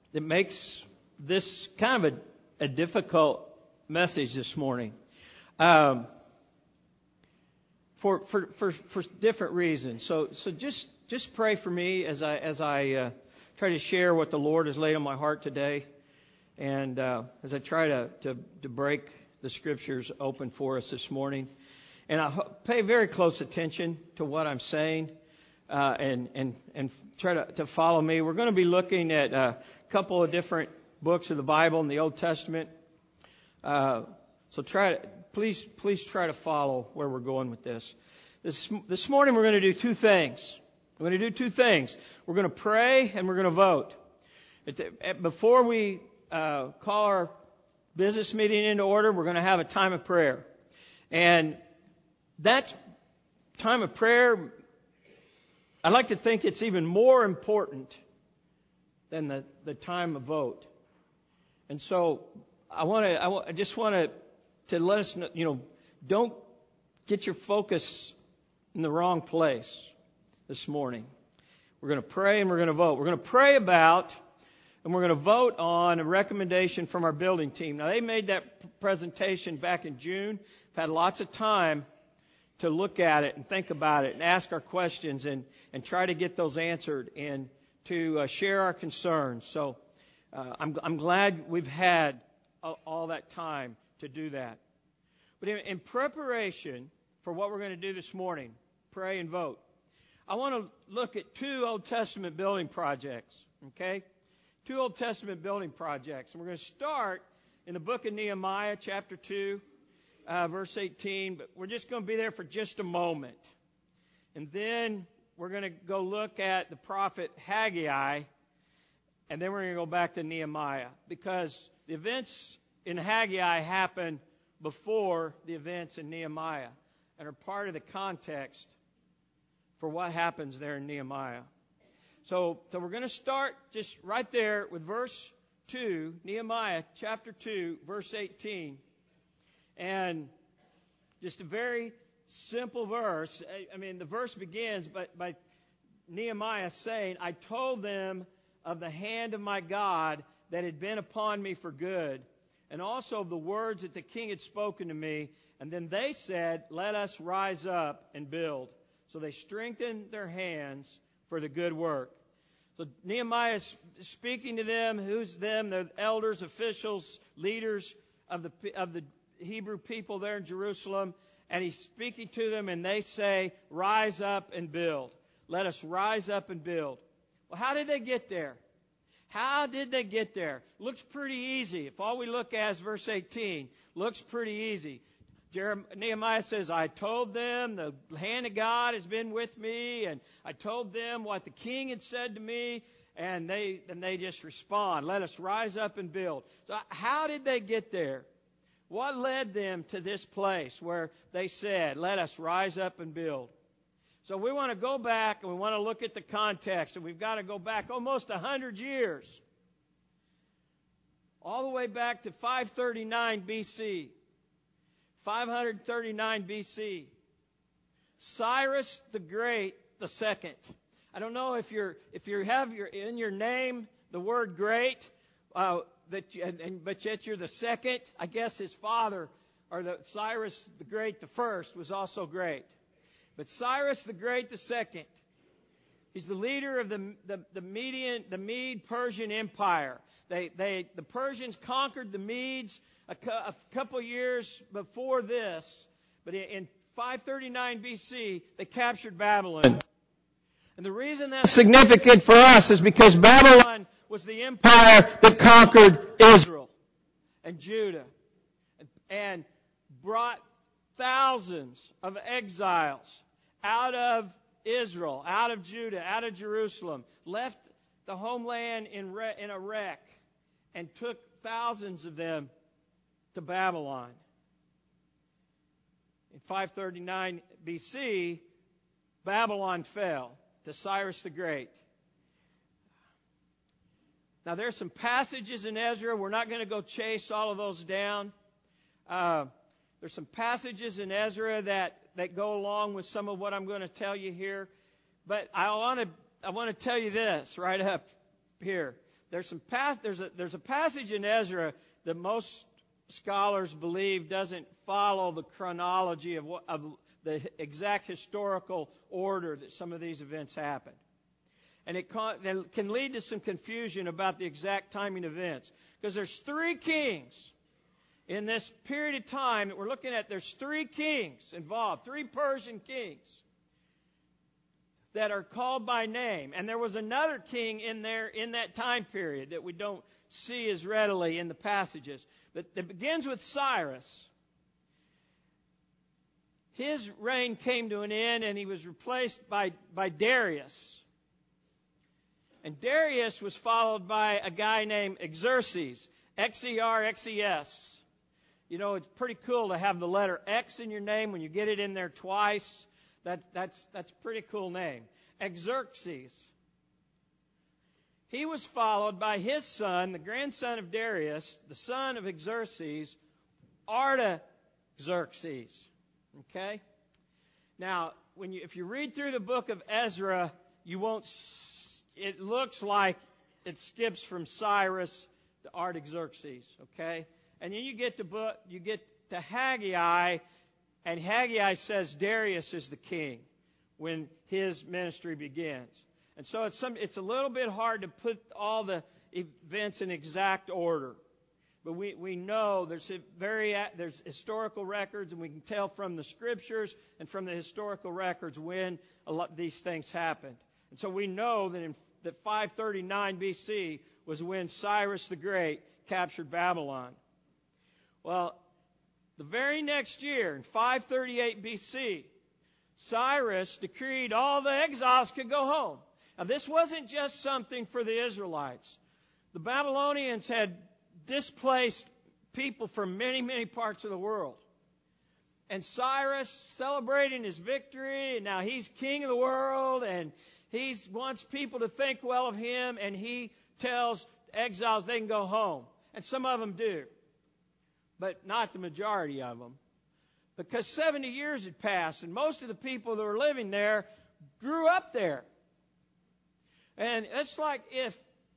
that makes this kind of a difficult message this morning, for different reasons. So just pray for me as I try to share what the Lord has laid on my heart today, and as I try to break the Scriptures open for us this morning. And I pay very close attention to what I'm saying, and try to follow me. We're going to be looking at a couple of different books of the Bible in the Old Testament. So please try to follow where we're going with this. This morning we're going to do two things. We're going to do two things. We're going to pray and we're going to vote. Before we call our business meeting into order, we're going to have a time of prayer. And that time of prayer, I like to think it's even more important than the time of vote. And so I just want to let us know, don't get your focus in the wrong place this morning. We're going to pray and we're going to vote. We're going to pray about and we're going to vote on a recommendation from our building team. Now, they made that presentation back in June. I've had lots of time to look at it and think about it and ask our questions and try to get those answered and to share our concerns. So I'm glad we've had all that time to do that. But in preparation for what we're going to do this morning, pray and vote, I want to look at two Old Testament building projects, okay? Two Old Testament building projects. And we're going to start in the book of Nehemiah, chapter 2, verse 18. But we're just going to be there for just a moment. And then we're going to go look at the prophet Haggai. And then we're going to go back to Nehemiah. Because the events in Haggai happen before the events in Nehemiah and are part of the context for what happens there in Nehemiah. So we're going to start just right there with verse 2, Nehemiah chapter 2, verse 18. And just a very simple verse. I mean, the verse begins by Nehemiah saying, I told them of the hand of my God that had been upon me for good, and also of the words that the king had spoken to me. And then they said, let us rise up and build. So they strengthened their hands for the good work. So Nehemiah is speaking to them. Who's them? The elders, officials, leaders of the Hebrew people there in Jerusalem. And he's speaking to them, and they say, rise up and build. Let us rise up and build. Well, how did they get there? How did they get there? Looks pretty easy. If all we look at is verse 18, looks pretty easy. Nehemiah says, I told them the hand of God has been with me, and I told them what the king had said to me, and they just respond, let us rise up and build. So how did they get there? What led them to this place where they said, let us rise up and build? So we want to go back and we want to look at the context, and we've got to go back almost 100 years, all the way back to 539 BC. 539 BC. Cyrus the Great the Second. I don't know if you have in your name the word great, but yet you're the second. I guess his father, Cyrus the Great the First, was also great. But Cyrus the Great the Second, he's the leader of the Mede-Persian Empire. The Persians conquered the Medes a couple years before this, but in 539 BC, they captured Babylon. And the reason that's significant for us is because Babylon was the empire that conquered Israel and Judah and brought thousands of exiles out of Israel, out of Judah, out of Jerusalem, left the homeland in a wreck, and took thousands of them to Babylon. In 539 BC, Babylon fell to Cyrus the Great. Now, there's some passages in Ezra. We're not going to go chase all of those down. There's some passages in Ezra that go along with some of what I'm going to tell you here. But I want to tell you this right up here. there's a passage in Ezra that most scholars believe doesn't follow the chronology of the exact historical order that some of these events happened. And it can lead to some confusion about the exact timing of events. Because there's 3 kings in this period of time that we're looking at. There's 3 kings involved, 3 Persian kings that are called by name. And there was another king in there in that time period that we don't see as readily in the passages. But it begins with Cyrus. His reign came to an end, and he was replaced by Darius. And Darius was followed by a guy named Xerxes, Xerxes. You know, it's pretty cool to have the letter X in your name when you get it in there twice. That's a pretty cool name. Xerxes. He was followed by his son, the grandson of Darius, the son of Xerxes, Artaxerxes. Okay? Now, if you read through the book of Ezra, it looks like it skips from Cyrus to Artaxerxes, okay? And then you get to Haggai, and Haggai says Darius is the king when his ministry begins. And so it's a little bit hard to put all the events in exact order. But we know there's historical records, and we can tell from the scriptures and from the historical records when a lot of these things happened. And so we know that 539 BC was when Cyrus the Great captured Babylon. Well, the very next year, in 538 BC, Cyrus decreed all the exiles could go home. Now, this wasn't just something for the Israelites. The Babylonians had displaced people from many, many parts of the world. And Cyrus, celebrating his victory, and now he's king of the world, and he wants people to think well of him, and he tells exiles they can go home. And some of them do, but not the majority of them. Because 70 years had passed, and most of the people that were living there grew up there. And it's like if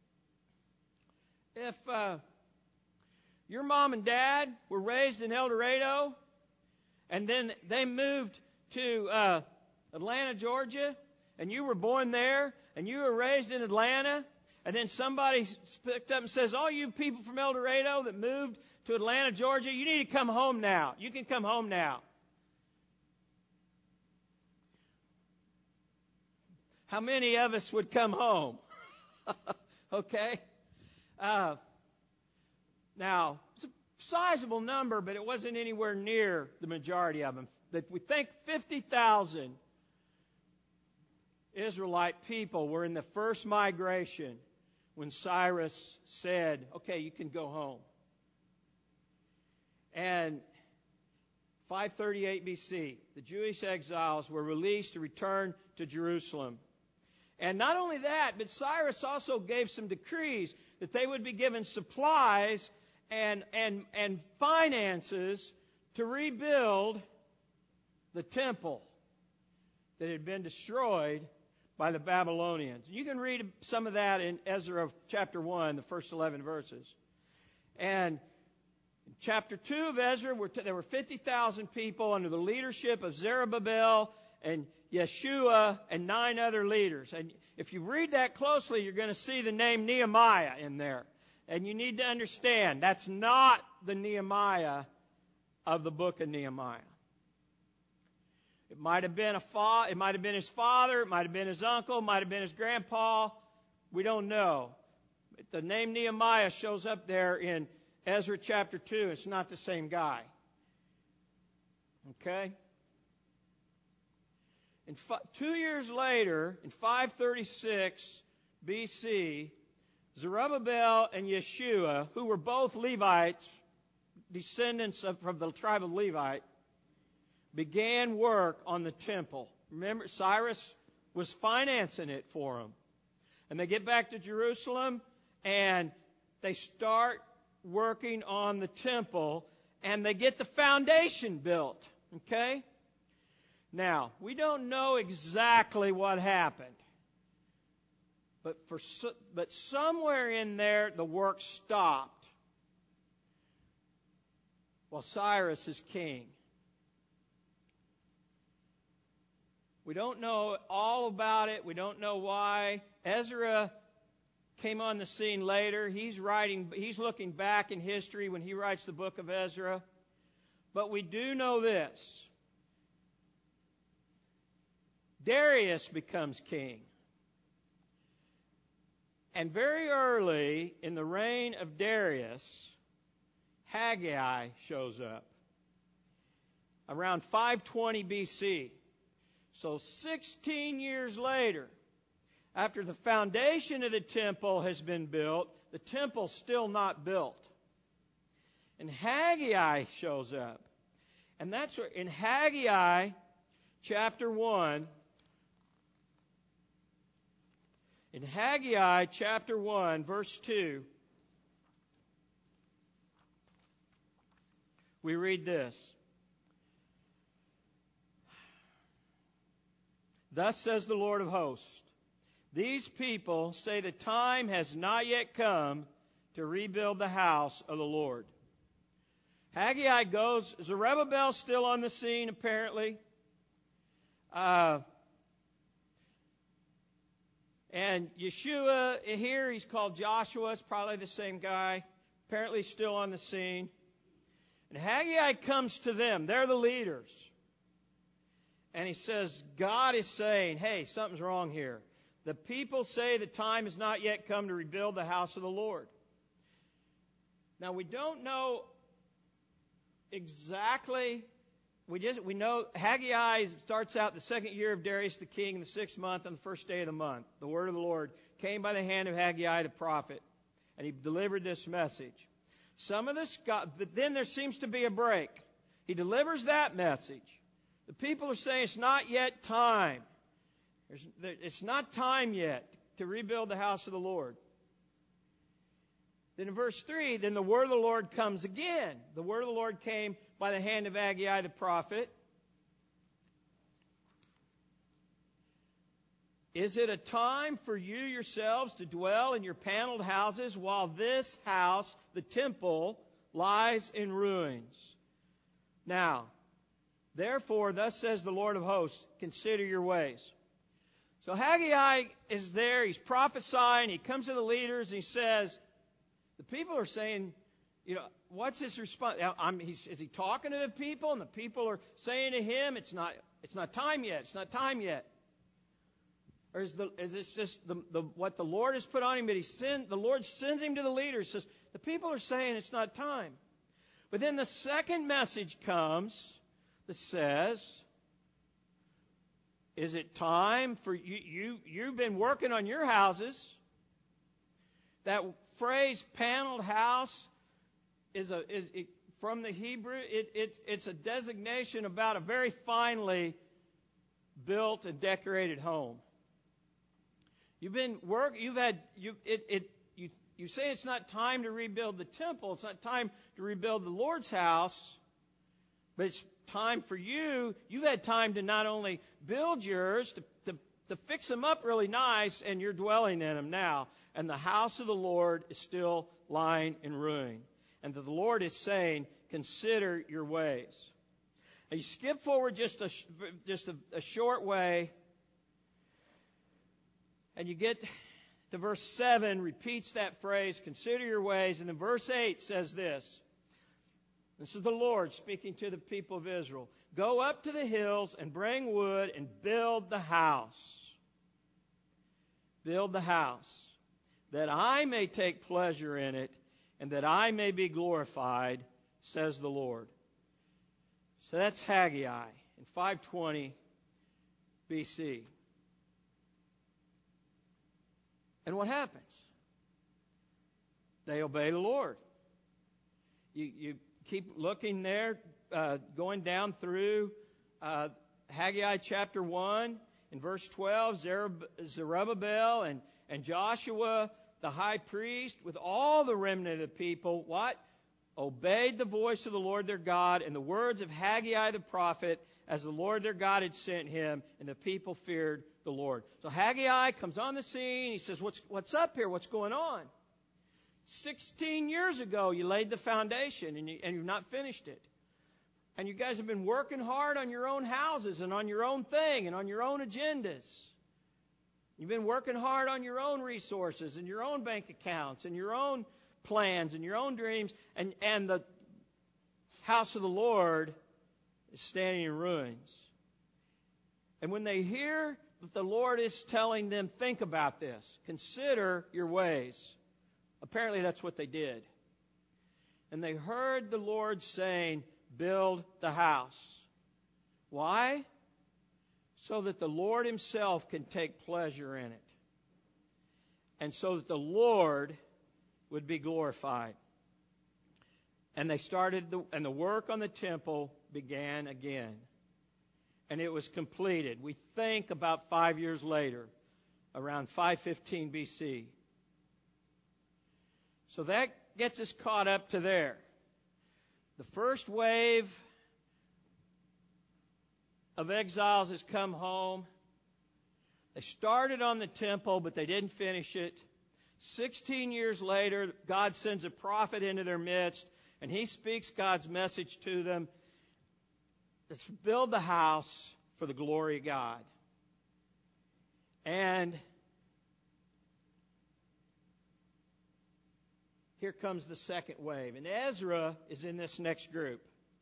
your mom and dad were raised in El Dorado, and then they moved to Atlanta, Georgia, and you were born there, and you were raised in Atlanta, and then somebody picked up and says, all you people from El Dorado that moved to Atlanta, Georgia, you need to come home now. You can come home now. How many of us would come home? Okay? Now, it's a sizable number, but it wasn't anywhere near the majority of them. That we think 50,000 Israelite people were in the first migration when Cyrus said, okay, you can go home. And 538 BC, the Jewish exiles were released to return to Jerusalem. And not only that, but Cyrus also gave some decrees that they would be given supplies and finances to rebuild the temple that had been destroyed by the Babylonians. You can read some of that in Ezra chapter 1, the first 11 verses. And in chapter 2 of Ezra, there were 50,000 people under the leadership of Zerubbabel and Yeshua and 9 other leaders. And if you read that closely, you're going to see the name Nehemiah in there. And you need to understand, that's not the Nehemiah of the book of Nehemiah. It might have been it might have been his father, it might have been his uncle, it might have been his grandpa. We don't know. But the name Nehemiah shows up there in Ezra chapter 2. It's not the same guy. Okay? And 2 years later, in 536 BC, Zerubbabel and Yeshua, who were both Levites, descendants from the tribe of Levite, began work on the temple. Remember, Cyrus was financing it for them. And they get back to Jerusalem, and they start working on the temple, and they get the foundation built. Okay? Now, we don't know exactly what happened. But somewhere in there, the work stopped while Cyrus is king. We don't know all about it. We don't know why. Ezra came on the scene later. He's looking back in history when he writes the book of Ezra. But we do know this. Darius becomes king. And very early in the reign of Darius, Haggai shows up. Around 520 BC. So 16 years later, after the foundation of the temple has been built, the temple's still not built. And Haggai shows up. And that's where, in Haggai chapter 1, verse 2, we read this. Thus says the Lord of hosts, these people say the time has not yet come to rebuild the house of the Lord. Haggai goes, Zerubbabel's still on the scene apparently. And Yeshua, here he's called Joshua, it's probably the same guy, apparently still on the scene. And Haggai comes to them, they're the leaders. And he says, God is saying, hey, something's wrong here. The people say the time has not yet come to rebuild the house of the Lord. Now, we don't know exactly. We know Haggai starts out the second year of Darius the king in the 6th month on the first day of the month. The word of the Lord came by the hand of Haggai the prophet, and he delivered this message. But then there seems to be a break. He delivers that message. The people are saying it's not yet time. It's not time yet to rebuild the house of the Lord. Then in verse 3, then the word of the Lord comes again. The word of the Lord came by the hand of Haggai the prophet. Is it a time for you yourselves to dwell in your paneled houses while this house, the temple, lies in ruins? Now, therefore, thus says the Lord of hosts, consider your ways. So Haggai is there, he's prophesying, he comes to the leaders and he says, the people are saying, what's his response? Is he talking to the people? And the people are saying to him, it's not time yet, it's not time yet. Or is this just what the Lord has put on him? But the Lord sends him to the leaders, says, the people are saying it's not time. But then the second message comes that says, is it time for you've been working on your houses? That phrase paneled house is from the Hebrew, it's a designation about a very finely built and decorated home. You say it's not time to rebuild the temple, it's not time to rebuild the Lord's house, but it's time for you. You've had time to not only build yours, to fix them up really nice, and you're dwelling in them now. And the house of the Lord is still lying in ruin. And the Lord is saying, consider your ways. Now you skip forward just a short way, and you get to verse 7, repeats that phrase, consider your ways. And then verse 8 says this. This is the Lord speaking to the people of Israel. Go up to the hills and bring wood and build the house. Build the house, that I may take pleasure in it and that I may be glorified, says the Lord. So that's Haggai in 520 BC. And what happens? They obey the Lord. You keep looking there, going down through Haggai chapter 1. In verse 12, Zerubbabel and Joshua, the high priest, with all the remnant of the people, what? obeyed the voice of the Lord their God and the words of Haggai the prophet as the Lord their God had sent him, and the people feared the Lord. So Haggai comes on the scene. He says, what's up here? What's going on? 16 years ago, you laid the foundation, and you've not finished it. And you guys have been working hard on your own houses and on your own thing and on your own agendas. You've been working hard on your own resources and your own bank accounts and your own plans and your own dreams. And the house of the Lord is standing in ruins. And when they hear that the Lord is telling them, think about this, consider your ways. Apparently that's what they did. And they heard the Lord saying, build the house. Why? So that the Lord himself can take pleasure in it. And so that the Lord would be glorified. And they started, and the work on the temple began again. And it was completed. We think about 5 years later, around 515 BC. So that gets us caught up to there. The first wave of exiles has come home. They started on the temple, but they didn't finish it. 16 years later, God sends a prophet into their midst, and he speaks God's message to them. Let's build the house for the glory of God. And here comes the second wave. And Ezra is in this next group.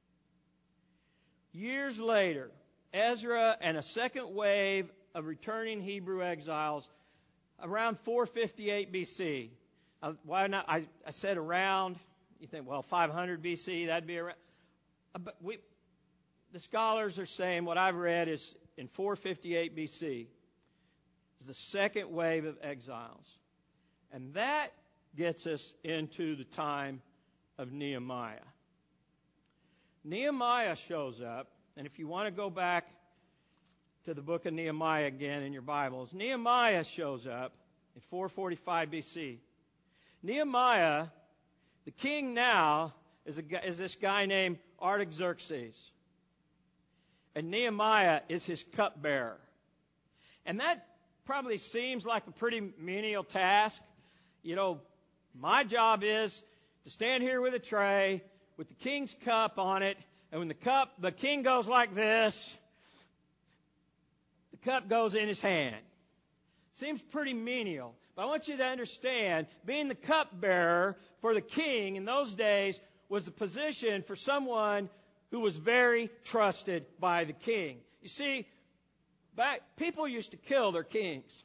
Years later, Ezra and a second wave of returning Hebrew exiles around 458 BC. Why not? I said around. You think, well, 500 BC, that'd be around. But the scholars are saying, what I've read is in 458 BC is the second wave of exiles. And that gets us into the time of Nehemiah. Nehemiah shows up, and if you want to go back to the book of Nehemiah again in your Bibles, Nehemiah shows up in 445 BC. Nehemiah, the king now, is this guy named Artaxerxes. And Nehemiah is his cupbearer. And that probably seems like a pretty menial task. You know, my job is to stand here with a tray with the king's cup on it, and when the king goes like this, the cup goes in his hand. Seems pretty menial. But I want you to understand, being the cupbearer for the king in those days was a position for someone who was very trusted by the king. You see, people used to kill their kings.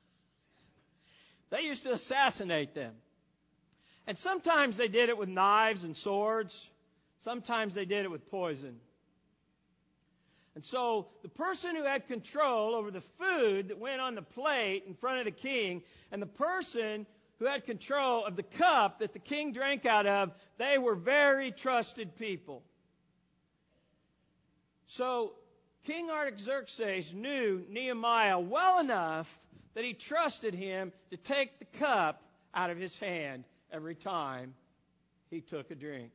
They used to assassinate them. And sometimes they did it with knives and swords. Sometimes they did it with poison. And so the person who had control over the food that went on the plate in front of the king, and the person who had control of the cup that the king drank out of, they were very trusted people. So King Artaxerxes knew Nehemiah well enough that he trusted him to take the cup out of his hand every time he took a drink.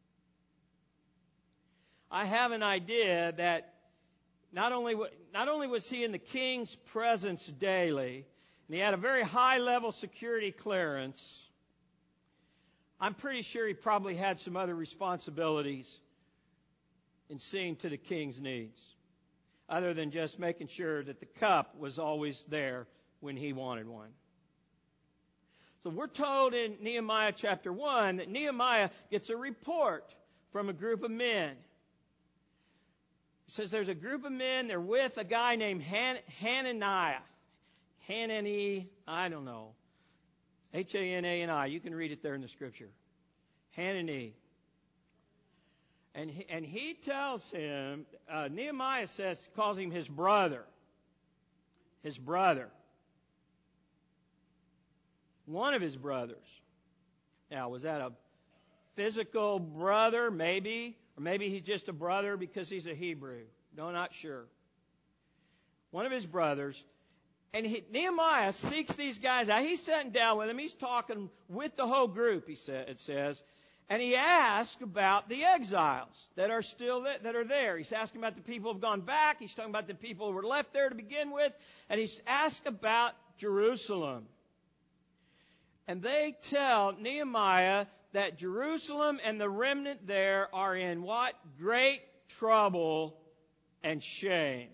I have an idea that not only was he in the king's presence daily, and he had a very high-level security clearance, I'm pretty sure he probably had some other responsibilities in seeing to the king's needs, other than just making sure that the cup was always there when he wanted one. So we're told in Nehemiah chapter 1 that Nehemiah gets a report from a group of men. It says there's a group of men, they're with a guy named Hanani. Hanani, I don't know. Hanani. You can read it there in the scripture. Hanani. And he tells him, Nehemiah calls him his brother. His brother. One of his brothers. Now, was that a physical brother? Maybe. Or maybe he's just a brother because he's a Hebrew. No, not sure. One of his brothers. And Nehemiah seeks these guys out. He's sitting down with them. He's talking with the whole group, it says. And he asked about the exiles that are still that are there. He's asking about the people who have gone back. He's talking about the people who were left there to begin with. And he's asked about Jerusalem. And they tell Nehemiah that Jerusalem and the remnant there are in what? Great trouble and shame.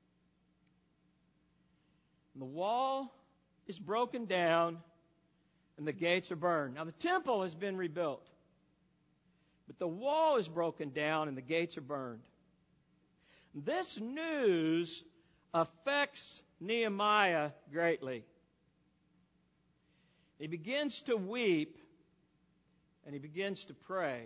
And the wall is broken down and the gates are burned. Now the temple has been rebuilt. But the wall is broken down and the gates are burned. This news affects Nehemiah greatly. He begins to weep and he begins to pray.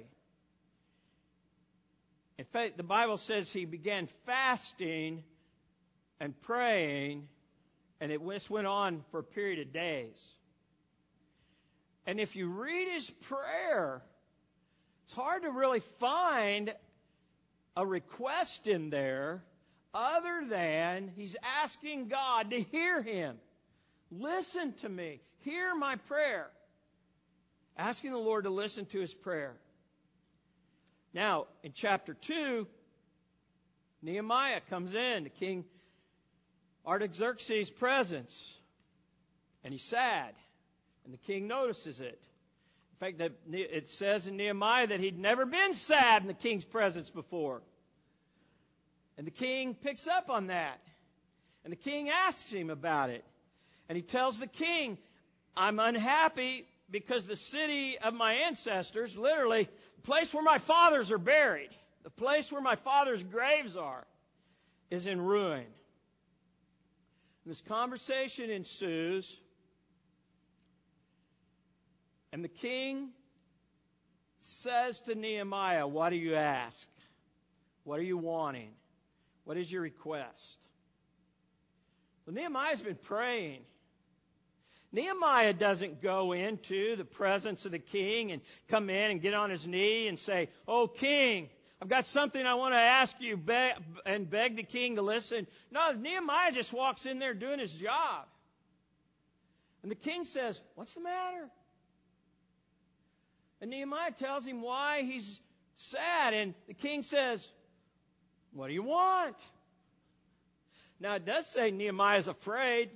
In fact, the Bible says he began fasting and praying, and this went on for a period of days. And if you read his prayer, it's hard to really find a request in there other than he's asking God to hear him. Listen to me. Hear my prayer. Asking the Lord to listen to his prayer. Now, in chapter 2, Nehemiah comes in to King Artaxerxes' presence. And he's sad. And the king notices it. In fact, it says in Nehemiah that he'd never been sad in the king's presence before. And the king picks up on that. And the king asks him about it. And he tells the king, I'm unhappy because the city of my ancestors, literally, the place where my fathers are buried, the place where my fathers' graves are, is in ruin. And this conversation ensues. And the king says to Nehemiah, what do you ask? What are you wanting? What is your request? Well, Nehemiah's been praying. Nehemiah doesn't go into the presence of the king and come in and get on his knee and say, oh, king, I've got something I want to ask you, and beg the king to listen. No, Nehemiah just walks in there doing his job. And the king says, what's the matter? And Nehemiah tells him why he's sad. And the king says, what do you want? Now, it does say Nehemiah's afraid.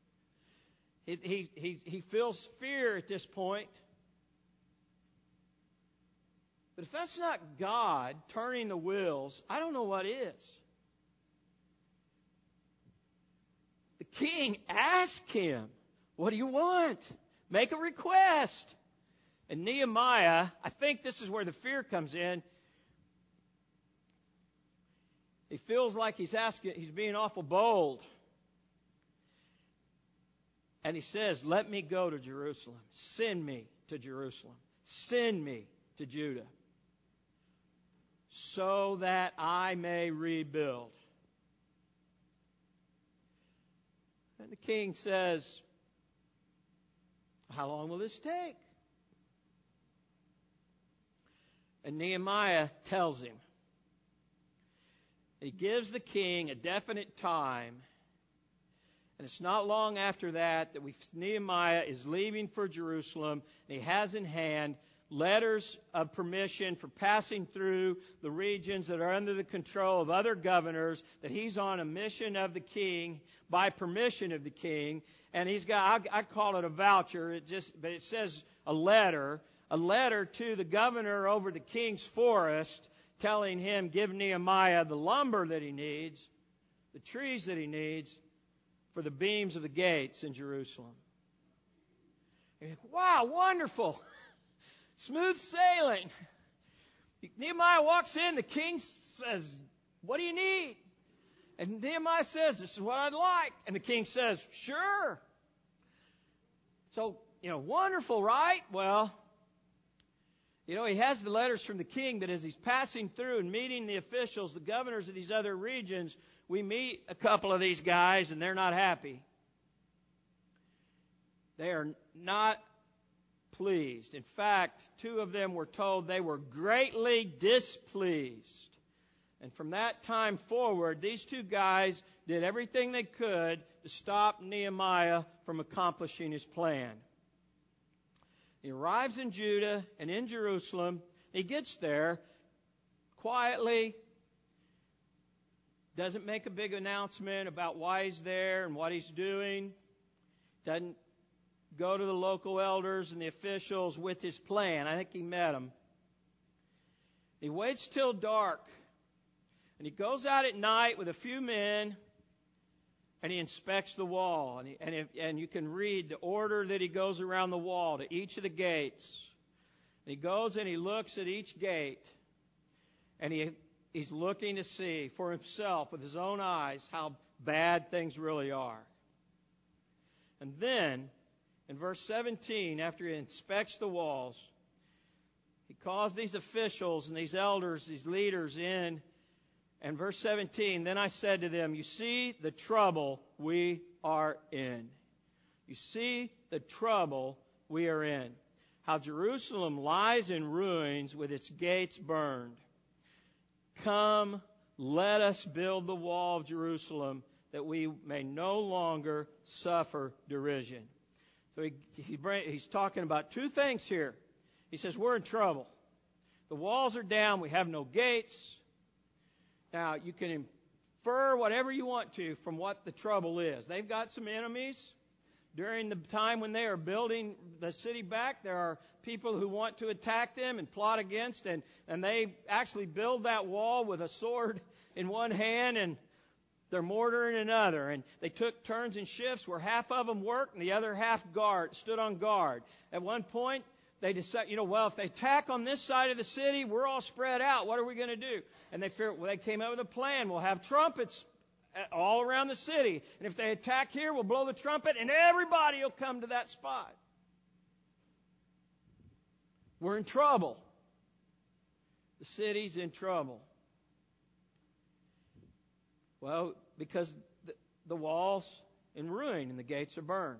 He feels fear at this point. But if that's not God turning the wheels, I don't know what is. The king asked him, what do you want? Make a request. And Nehemiah, I think this is where the fear comes in. He feels like he's being awful bold. And he says, let me go to Jerusalem. Send me to Jerusalem. Send me to Judah. So that I may rebuild. And the king says, how long will this take? And Nehemiah tells him. He gives the king a definite time. And it's not long after that Nehemiah is leaving for Jerusalem. And he has in hand letters of permission for passing through the regions that are under the control of other governors, that he's on a mission of the king, by permission of the king. And he's got, I call it a voucher, but it says a letter to the governor over the king's forest, telling him, give Nehemiah the lumber that he needs, the trees that he needs, for the beams of the gates in Jerusalem. And you think, wow, wonderful. Smooth sailing. Nehemiah walks in, the king says, what do you need? And Nehemiah says, this is what I'd like. And the king says, sure. So, wonderful, right? Well, he has the letters from the king, but as he's passing through and meeting the officials, the governors of these other regions, we meet a couple of these guys and they're not happy. They are not pleased. In fact, two of them were told they were greatly displeased. And from that time forward, these two guys did everything they could to stop Nehemiah from accomplishing his plan. He arrives in Judah and in Jerusalem. He gets there quietly, doesn't make a big announcement about why he's there and what he's doing, doesn't go to the local elders and the officials with his plan. I think he met them. He waits till dark, and he goes out at night with a few men, and he inspects the wall. And you can read the order that he goes around the wall to each of the gates. And he goes and he looks at each gate, and he's looking to see for himself with his own eyes how bad things really are. And then, in verse 17, after he inspects the walls, he calls these officials and these elders, these leaders in. And verse 17, then I said to them, you see the trouble we are in. You see the trouble we are in. How Jerusalem lies in ruins with its gates burned. Come, let us build the wall of Jerusalem that we may no longer suffer derision. So he's talking about two things here. He says, we're in trouble. The walls are down. We have no gates. Now, you can infer whatever you want to from what the trouble is. They've got some enemies. During the time when they are building the city back, there are people who want to attack them and plot against, and they actually build that wall with a sword in one hand and their mortar in another. And they took turns and shifts where half of them worked and the other half stood on guard. At one point, they decided, well, if they attack on this side of the city, we're all spread out. What are we going to do? And they came up with a plan. We'll have trumpets all around the city. And if they attack here, we'll blow the trumpet and everybody will come to that spot. We're in trouble. The city's in trouble. Well, because the wall's in ruin and the gates are burned.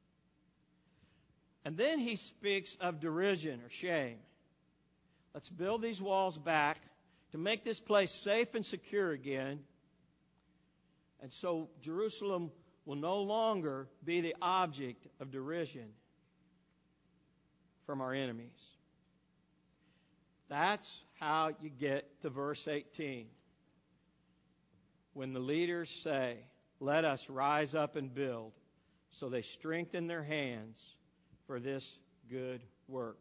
And then he speaks of derision or shame. Let's build these walls back to make this place safe and secure again. And so Jerusalem will no longer be the object of derision from our enemies. That's how you get to verse 18. When the leaders say, let us rise up and build, so they strengthen their hands for this good work.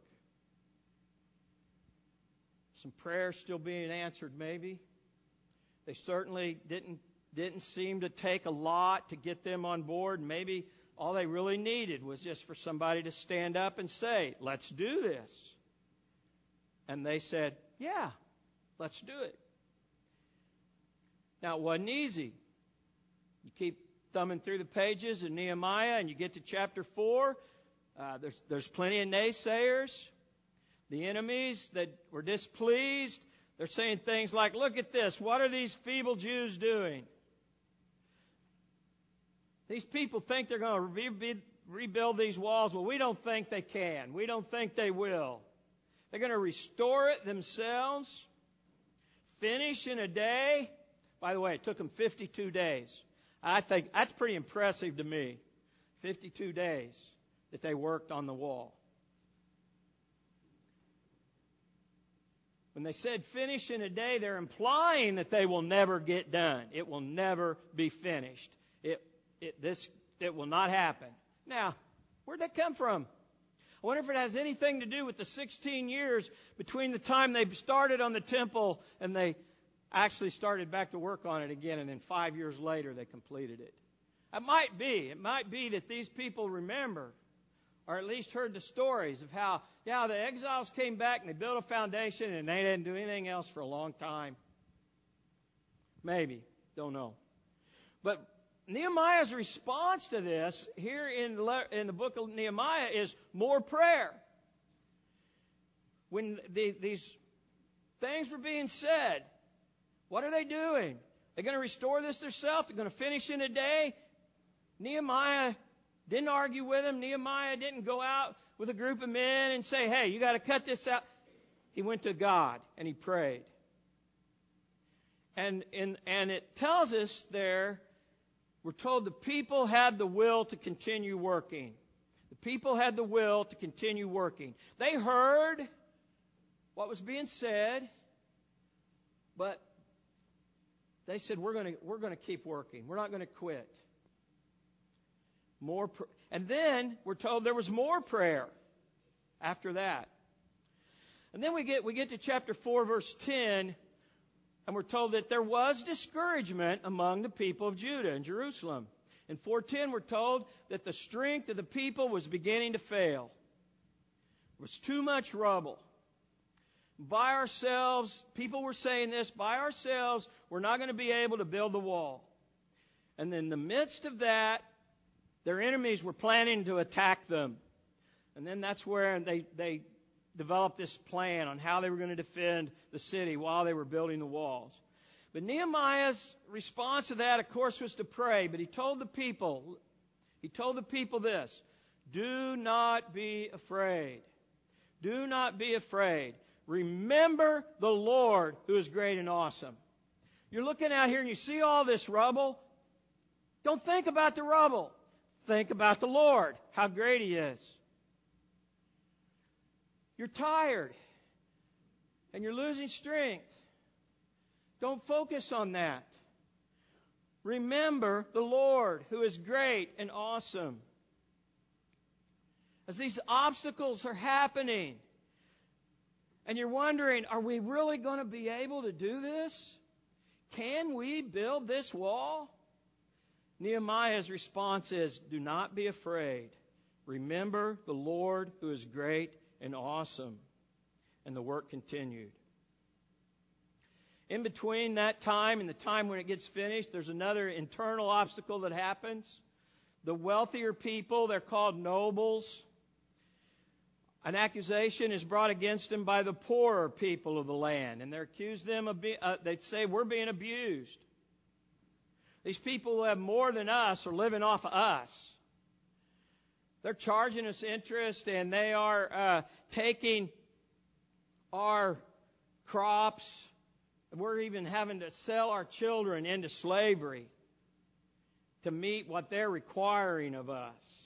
Some prayers still being answered, maybe. They certainly didn't seem to take a lot to get them on board. Maybe all they really needed was just for somebody to stand up and say, let's do this. And they said, yeah, let's do it. Now, it wasn't easy. You keep thumbing through the pages of Nehemiah and you get to chapter 4. There's plenty of naysayers. The enemies that were displeased, they're saying things like, look at this. What are these feeble Jews doing? These people think they're going to rebuild these walls. Well, we don't think they can. We don't think they will. They're going to restore it themselves, finish in a day. By the way, it took them 52 days. I think that's pretty impressive to me. 52 days that they worked on the wall. When they said finish in a day, they're implying that they will never get done. It will never be finished. It will not happen. Now, where'd that come from? I wonder if it has anything to do with the 16 years between the time they started on the temple and they actually started back to work on it again, and then 5 years later they completed it. It might be. It might be that these people remember, or at least heard the stories of how, the exiles came back and they built a foundation and they didn't do anything else for a long time. Maybe. Don't know. But Nehemiah's response to this here in the book of Nehemiah is more prayer. When these things were being said, what are they doing? They're going to restore this themselves. They're going to finish in a day. Nehemiah didn't argue with him. Nehemiah didn't go out with a group of men and say, hey, you got to cut this out. He went to God and he prayed. And it tells us there, we're told the people had the will to continue working. The people had the will to continue working. They heard what was being said, but they said, we're going to keep working. We're not going to quit. And then we're told there was more prayer after that. And then we get to chapter 4, verse 10, and we're told that there was discouragement among the people of Judah and Jerusalem. In 4:10, we're told that the strength of the people was beginning to fail. There was too much rubble. By ourselves, people were saying this, by ourselves, we're not going to be able to build the wall. And in the midst of that, their enemies were planning to attack them. And then that's where they developed this plan on how they were going to defend the city while they were building the walls. But Nehemiah's response to that, of course, was to pray. But he told the people this, do not be afraid. Do not be afraid. Remember the Lord who is great and awesome. You're looking out here and you see all this rubble. Don't think about the rubble. Think about the Lord, how great He is. You're tired and you're losing strength. Don't focus on that. Remember the Lord who is great and awesome. As these obstacles are happening and you're wondering, are we really going to be able to do this? Can we build this wall? Nehemiah's response is, do not be afraid. Remember the Lord who is great and awesome. And the work continued. In between that time and the time when it gets finished, there's another internal obstacle that happens. The wealthier people, they're called nobles. An accusation is brought against them by the poorer people of the land, and they accuse them of they'd say, we're being abused. These people who have more than us are living off of us. They're charging us interest, and they are taking our crops. We're even having to sell our children into slavery to meet what they're requiring of us.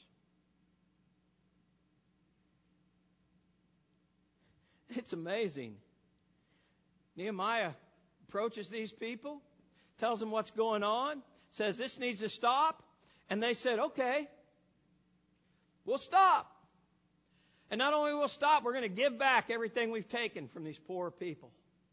It's amazing. Nehemiah approaches these people, tells them what's going on, says this needs to stop, and they said, okay, we'll stop. And not only will stop, we're going to give back everything we've taken from these poor people.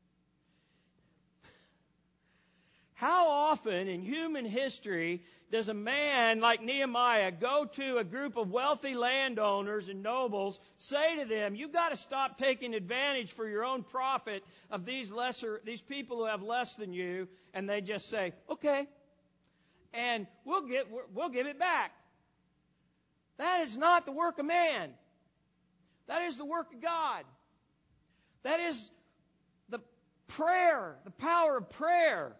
How often in human history does a man like Nehemiah go to a group of wealthy landowners and nobles, say to them, you've got to stop taking advantage for your own profit of these people who have less than you, and they just say, okay, and we'll give it back. That is not the work of man. That is the work of God. That is the prayer, the power of prayer.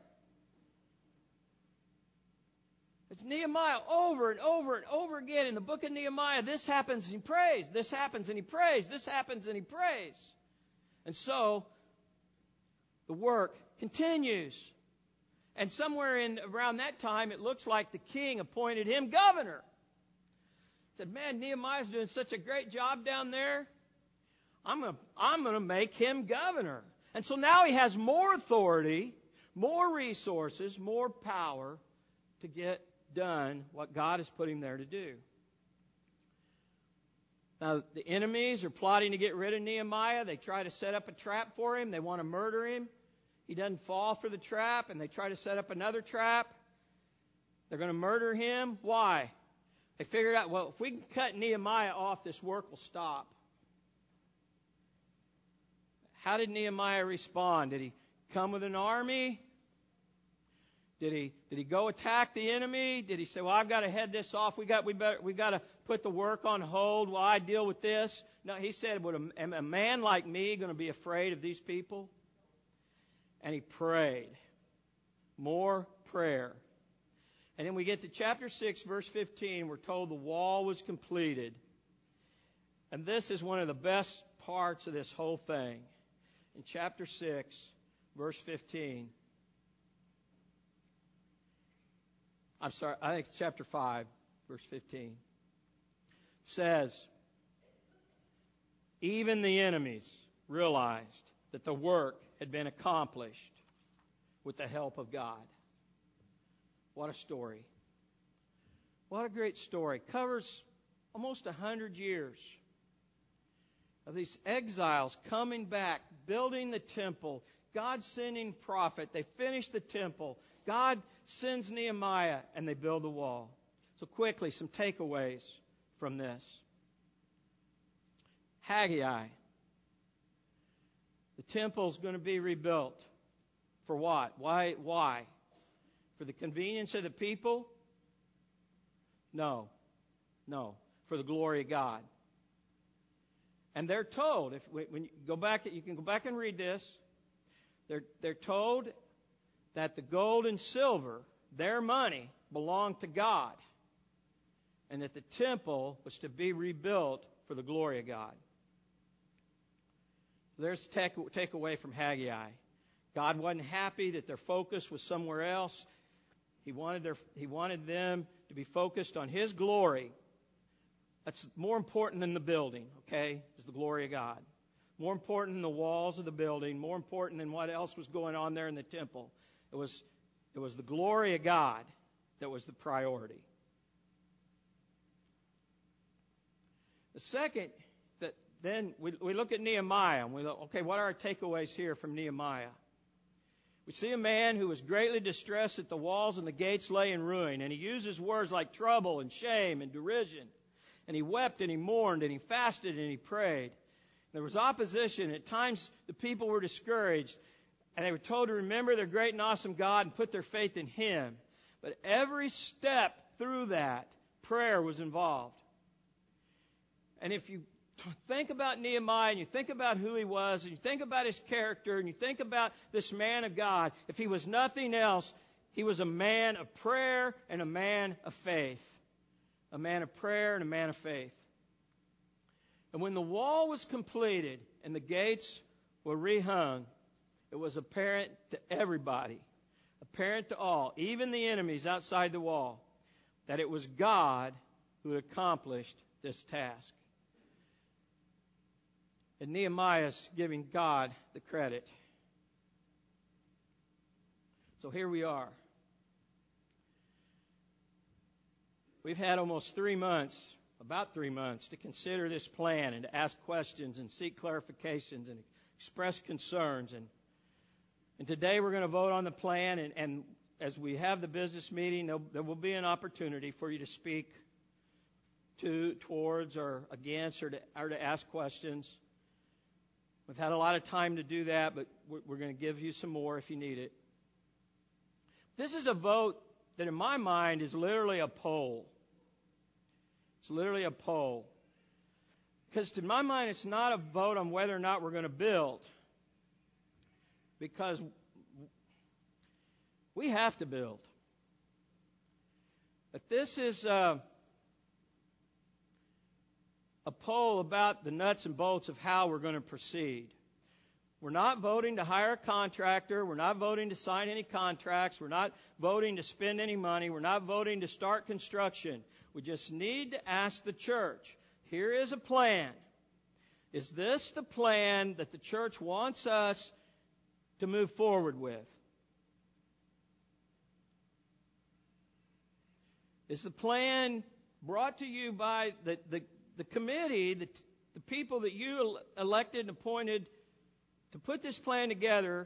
It's Nehemiah over and over and over again in the book of Nehemiah. This happens and he prays. This happens and he prays. This happens and he prays. And so the work continues. And somewhere around that time, it looks like the king appointed him governor. Said, man, Nehemiah's doing such a great job down there. I'm going to make him governor. And so now he has more authority, more resources, more power to get done what God has put him there to do. Now, the enemies are plotting to get rid of Nehemiah. They try to set up a trap for him. They want to murder him. He doesn't fall for the trap, and they try to set up another trap. They're going to murder him. Why? They figured out, well, if we can cut Nehemiah off, this work will stop. How did Nehemiah respond? Did he come with an army? Did he go attack the enemy? Did he say, well, I've got to head this off. We got to put the work on hold while I deal with this? No, he said, would a man like me going to be afraid of these people? And he prayed. More prayer. And then we get to chapter 6, verse 15. We're told the wall was completed. And this is one of the best parts of this whole thing. In chapter 6, verse 15. I'm sorry, I think it's chapter 5, verse 15. says, even the enemies realized that the work had been accomplished with the help of God. What a story. What a great story. Covers almost 100 years of these exiles coming back, building the temple, God sending prophet. They finish the temple. God sends Nehemiah, and they build the wall. So quickly, some takeaways from this. Haggai. The temple's going to be rebuilt. For what? Why? For the convenience of the people? No. For the glory of God. And they're told, when you go back, you can go back and read this. They're told that the gold and silver, their money, belonged to God, and that the temple was to be rebuilt for the glory of God. There's take away from Haggai. God wasn't happy that their focus was somewhere else. He wanted them to be focused on His glory. That's more important than the building, okay, is the glory of God. More important than the walls of the building, more important than what else was going on there in the temple. It was the glory of God that was the priority. The second, that then we look at Nehemiah, and we look, okay, what are our takeaways here from Nehemiah? We see a man who was greatly distressed that the walls and the gates lay in ruin, and he uses words like trouble and shame and derision. And he wept and he mourned and he fasted and he prayed. There was opposition. At times the people were discouraged, and they were told to remember their great and awesome God and put their faith in Him. But every step through that, prayer was involved. And if you think about Nehemiah and you think about who he was and you think about his character and you think about this man of God, if he was nothing else, he was a man of prayer and a man of faith. A man of prayer and a man of faith. And when the wall was completed and the gates were rehung, it was apparent to everybody, apparent to all, even the enemies outside the wall, that it was God who had accomplished this task. And Nehemiah's giving God the credit. So here we are. We've had almost 3 months, about 3 months, to consider this plan and to ask questions and seek clarifications and express concerns. And today we're going to vote on the plan, and as we have the business meeting, there will be an opportunity for you to speak towards or against or to ask questions. We've had a lot of time to do that, but we're going to give you some more if you need it. This is a vote that in my mind is literally a poll. It's literally a poll. Because to my mind, it's not a vote on whether or not we're going to build. Because we have to build. But this is a poll about the nuts and bolts of how we're going to proceed. We're not voting to hire a contractor. We're not voting to sign any contracts. We're not voting to spend any money. We're not voting to start construction. We just need to ask the church, here is a plan. Is this the plan that the church wants us to move forward with? Is the plan brought to you by the committee, the people that you elected and appointed to put this plan together?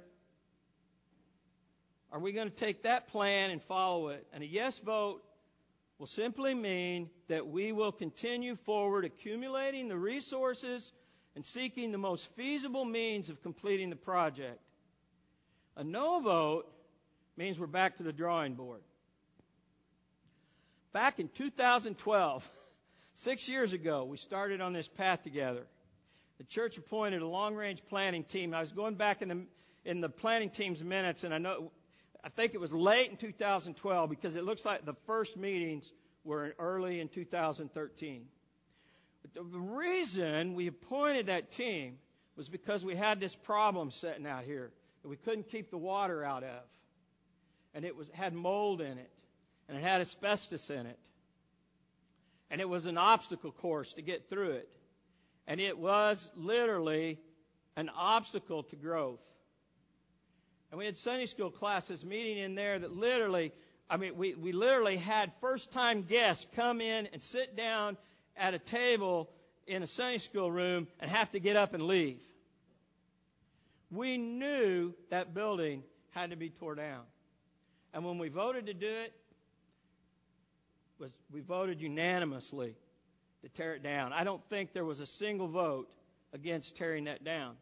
Are we going to take that plan and follow it? And a yes vote will simply mean that we will continue forward accumulating the resources and seeking the most feasible means of completing the project. A no vote means we're back to the drawing board. Back in 2012, 6 years ago, we started on this path together. The church appointed a long-range planning team. I was going back in the planning team's minutes, and I think it was late in 2012 because it looks like the first meetings were early in 2013. But the reason we appointed that team was because we had this problem sitting out here that we couldn't keep the water out of. And it had mold in it, and it had asbestos in it. And it was an obstacle course to get through it. And it was literally an obstacle to growth. And we had Sunday school classes meeting in there that literally, we literally had first-time guests come in and sit down at a table in a Sunday school room and have to get up and leave. We knew that building had to be torn down. And when we voted to do it, we voted unanimously to tear it down. I don't think there was a single vote against tearing that down.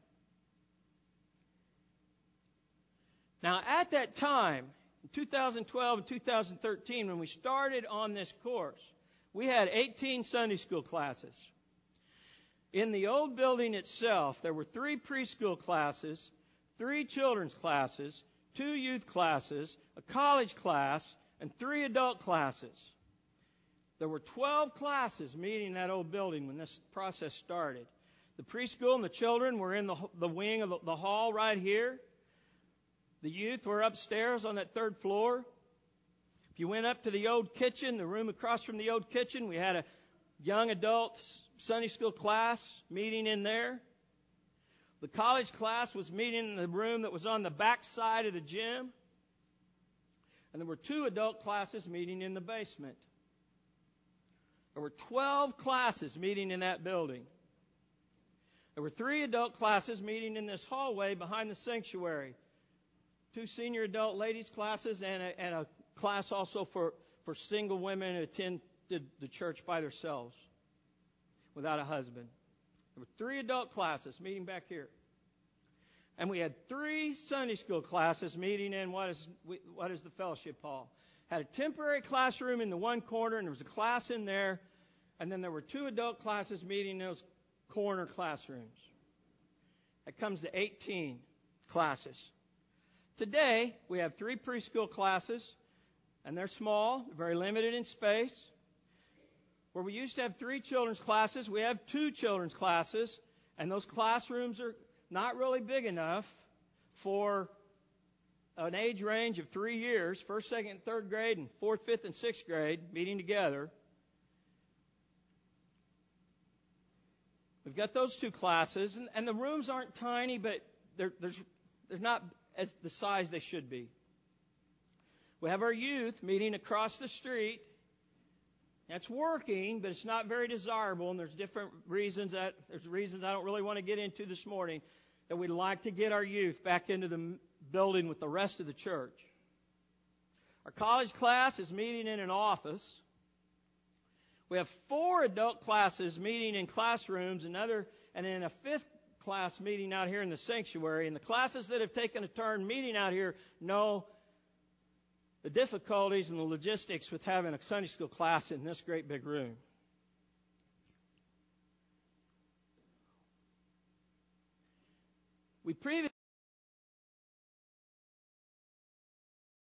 Now, at that time, in 2012 and 2013, when we started on this course, we had 18 Sunday school classes. In the old building itself, there were 3 preschool classes, 3 children's classes, 2 youth classes, a college class, and 3 adult classes. There were 12 classes meeting in that old building when this process started. The preschool and the children were in the wing of the hall right here. The youth were upstairs on that 3rd floor. If you went up to the old kitchen, the room across from the old kitchen, we had a young adult Sunday school class meeting in there. The college class was meeting in the room that was on the back side of the gym. And there were 2 adult classes meeting in the basement. There were 12 classes meeting in that building. There were 3 adult classes meeting in this hallway behind the sanctuary. 2 senior adult ladies classes and a class also for single women who attend the church by themselves without a husband. There were 3 adult classes meeting back here. And we had 3 Sunday school classes meeting in what is the fellowship hall. Had a temporary classroom in the one corner, and there was a class in there. And then there were 2 adult classes meeting in those corner classrooms. That comes to 18 classes. Today, we have 3 preschool classes, and they're small, very limited in space. Where we used to have 3 children's classes, we have 2 children's classes, and those classrooms are not really big enough for an age range of 3 years, 1st, 2nd, and 3rd grade, and 4th, 5th, and 6th grade meeting together. We've got those 2 classes, and the rooms aren't tiny, but they're not as the size they should be. We have our youth meeting across the street. That's working, but it's not very desirable, and there's different reasons I don't really want to get into this morning, that we'd like to get our youth back into the building with the rest of the church. Our college class is meeting in an office. We have 4 adult classes meeting in classrooms, and then a 5th class meeting out here in the sanctuary. And the classes that have taken a turn meeting out here know the difficulties and the logistics with having a Sunday school class in this great big room. We previously